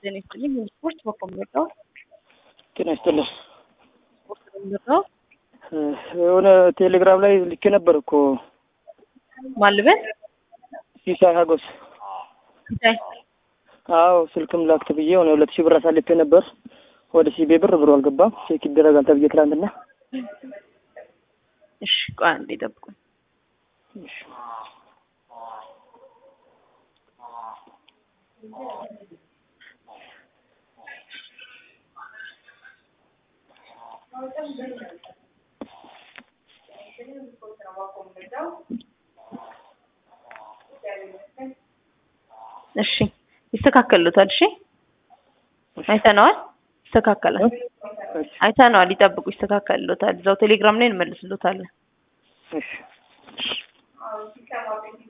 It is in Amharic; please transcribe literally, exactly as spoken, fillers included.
ጤና ይስጥልኝ። ስፖርት በኮምፒውተር ጤና ይስጥልኝ። ነው የሆነ ቴሌግራም ላይ ልኬ ነበር እኮ ማልበል ሲሳይ ሀጎስ። ሲሳይ አዎ ስልክም ላክት ብዬ ሆነ ሁለት ሺህ ብር አሳልፌ ነበር። ወደ ሲቤ ብር ብሩ አልገባም። ቼክ ይደረጋል ተብዬ ትላንትና። እሺ ቆይ አንዴ ጠብቁኝ። እሺ እሺ ይስተካከሉታል። እሺ አይተነዋል። ይስተካከላል። አይተነዋል። ይጠብቁ። ይስተካከሉታል። እዛው ቴሌግራም ላይ እንመልስልዎታለን። እሺ